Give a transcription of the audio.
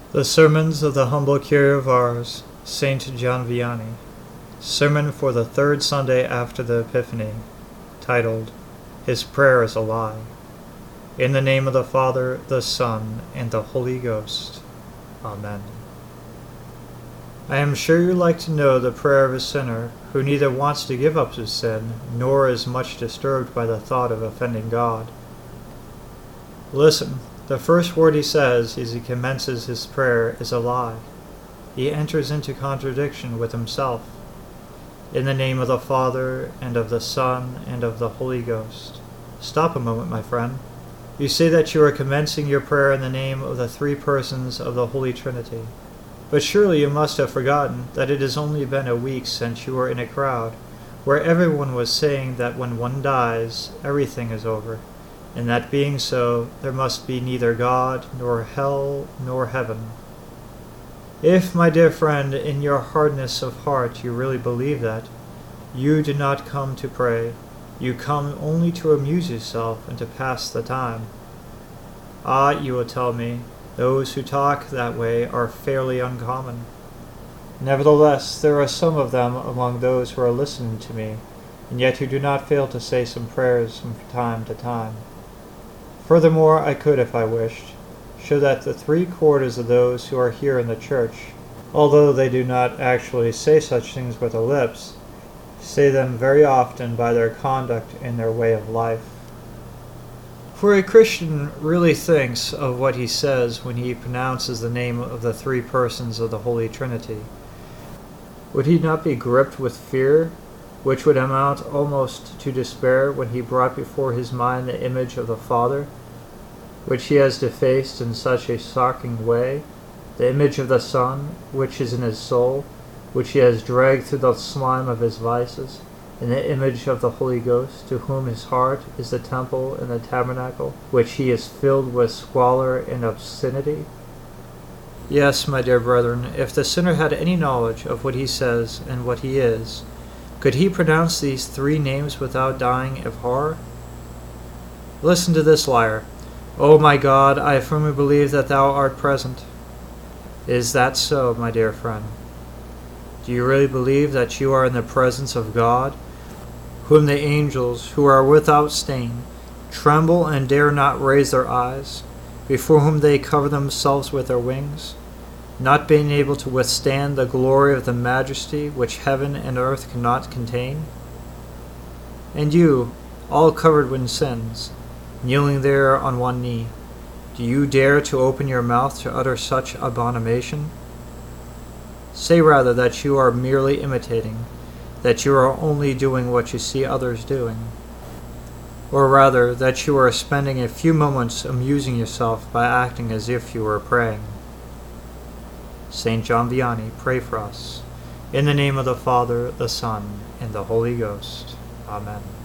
The Sermons of the Humble Curé of Ars, Saint John Vianney. Sermon for the third Sunday after the Epiphany, titled, His Prayer is a Lie. In the name of the Father, the Son, and the Holy Ghost. Amen. I am sure you like to know the prayer of a sinner who neither wants to give up his sin, nor is much disturbed by the thought of offending God. Listen. The first word he says as he commences his prayer is a lie. He enters into contradiction with himself. In the name of the Father, and of the Son, and of the Holy Ghost. Stop a moment, my friend. You say that you are commencing your prayer in the name of the three persons of the Holy Trinity. But surely you must have forgotten that it has only been a week since you were in a crowd where everyone was saying that when one dies, everything is over. And that being so, there must be neither God, nor hell, nor heaven. If, my dear friend, in your hardness of heart you really believe that, you do not come to pray. You come only to amuse yourself and to pass the time. Ah, you will tell me, those who talk that way are fairly uncommon. Nevertheless, there are some of them among those who are listening to me, and yet who do not fail to say some prayers from time to time. Furthermore, I could, if I wished, show that the 3/4 of those who are here in the church, although they do not actually say such things with their lips, say them very often by their conduct and their way of life. For a Christian really thinks of what he says when he pronounces the name of the three persons of the Holy Trinity. Would he not be gripped with fear, which would amount almost to despair when he brought before his mind the image of the Father, which he has defaced in such a shocking way, the image of the Son, which is in his soul, which he has dragged through the slime of his vices, and the image of the Holy Ghost, to whom his heart is the temple and the tabernacle, which he is filled with squalor and obscenity? Yes, my dear brethren, if the sinner had any knowledge of what he says and what he is, could he pronounce these three names without dying of horror? Listen to this liar. O my God, I firmly believe that thou art present. Is that so, my dear friend? Do you really believe that you are in the presence of God, whom the angels, who are without stain, tremble and dare not raise their eyes, before whom they cover themselves with their wings, not being able to withstand the glory of the majesty which heaven and earth cannot contain? And you, all covered with sins, kneeling there on one knee, do you dare to open your mouth to utter such abomination? Say rather that you are merely imitating, that you are only doing what you see others doing, or rather that you are spending a few moments amusing yourself by acting as if you were praying. Saint John Vianney, pray for us. In the name of the Father, the Son, and the Holy Ghost. Amen.